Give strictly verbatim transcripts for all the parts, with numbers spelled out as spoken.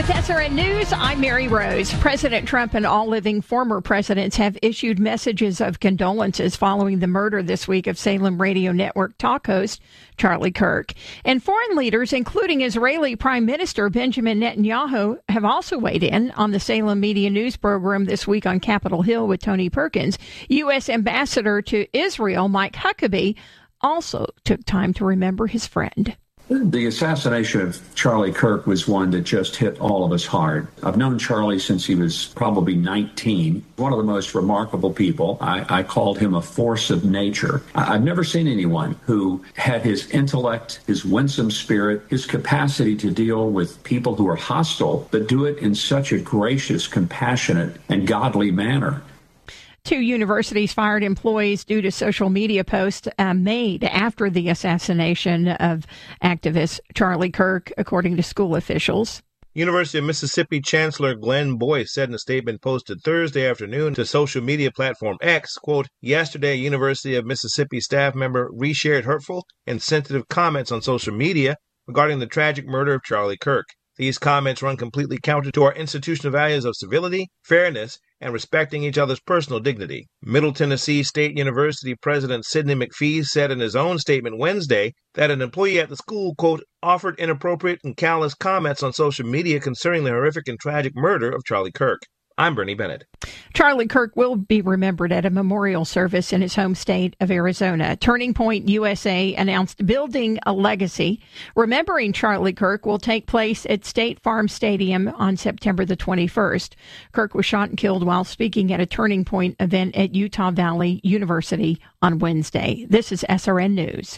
With S R N News, I'm Mary Rose. President Trump and all living former presidents have issued messages of condolences following the murder this week of Salem Radio Network talk host Charlie Kirk. And foreign leaders, including Israeli Prime Minister Benjamin Netanyahu, have also weighed in on the Salem Media News program this week on Capitol Hill with Tony Perkins. U S. Ambassador to Israel Mike Huckabee also took time to remember his friend. The assassination of Charlie Kirk was one that just hit all of us hard. I've known Charlie since he was probably nineteen. One of the most remarkable people. I, I called him a force of nature. I, I've never seen anyone who had his intellect, his winsome spirit, his capacity to deal with people who are hostile, but do it in such a gracious, compassionate, and godly manner. Two universities fired employees due to social media posts uh, made after the assassination of activist Charlie Kirk, according to school officials. University of Mississippi Chancellor Glenn Boyce said in a statement posted Thursday afternoon to social media platform X, quote, yesterday, University of Mississippi staff member reshared hurtful and sensitive comments on social media regarding the tragic murder of Charlie Kirk. These comments run completely counter to our institutional values of civility, fairness, and respecting each other's personal dignity. Middle Tennessee State University President Sidney McPhee said in his own statement Wednesday that an employee at the school, quote, offered inappropriate and callous comments on social media concerning the horrific and tragic murder of Charlie Kirk. I'm Bernie Bennett. Charlie Kirk will be remembered at a memorial service in his home state of Arizona. Turning Point U S A announced Building a Legacy. Remembering Charlie Kirk will take place at State Farm Stadium on September the twenty-first. Kirk was shot and killed while speaking at a Turning Point event at Utah Valley University on Wednesday. This is S R N News.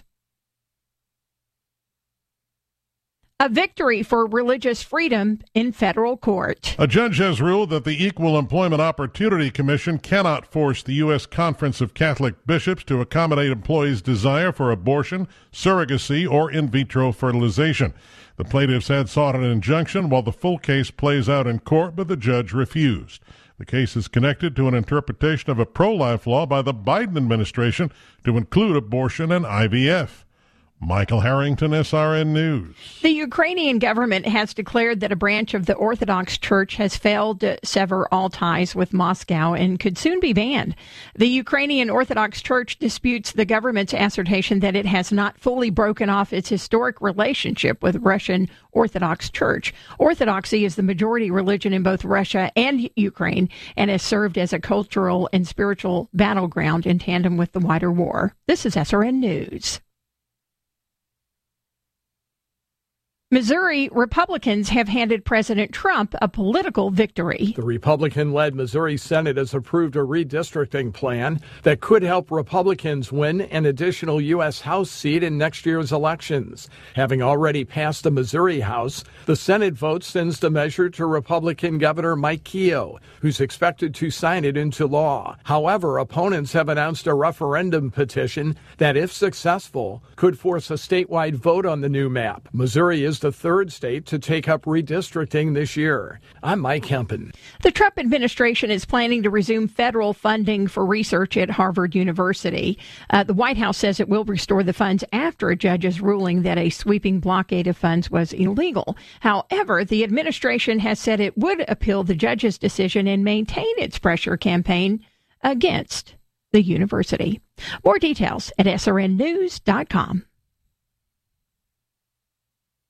A victory for religious freedom in federal court. A judge has ruled that the Equal Employment Opportunity Commission cannot force the U S Conference of Catholic Bishops to accommodate employees' desire for abortion, surrogacy, or in vitro fertilization. The plaintiffs had sought an injunction while the full case plays out in court, but the judge refused. The case is connected to an interpretation of a pro-life law by the Biden administration to include abortion and I V F. Michael Harrington, S R N News. The Ukrainian government has declared that a branch of the Orthodox Church has failed to sever all ties with Moscow and could soon be banned. The Ukrainian Orthodox Church disputes the government's assertion that it has not fully broken off its historic relationship with Russian Orthodox Church. Orthodoxy is the majority religion in both Russia and Ukraine and has served as a cultural and spiritual battleground in tandem with the wider war. This is S R N News. Missouri Republicans have handed President Trump a political victory. The Republican-led Missouri Senate has approved a redistricting plan that could help Republicans win an additional U S House seat in next year's elections. Having already passed the Missouri House, the Senate vote sends the measure to Republican Governor Mike Keogh, who's expected to sign it into law. However, opponents have announced a referendum petition that, if successful, could force a statewide vote on the new map. Missouri is the third state to take up redistricting this year. I'm Mike Hempen. The Trump administration is planning to resume federal funding for research at Harvard University. Uh, the White House says it will restore the funds after a judge's ruling that a sweeping blockade of funds was illegal. However, the administration has said it would appeal the judge's decision and maintain its pressure campaign against the university. More details at S R N news dot com.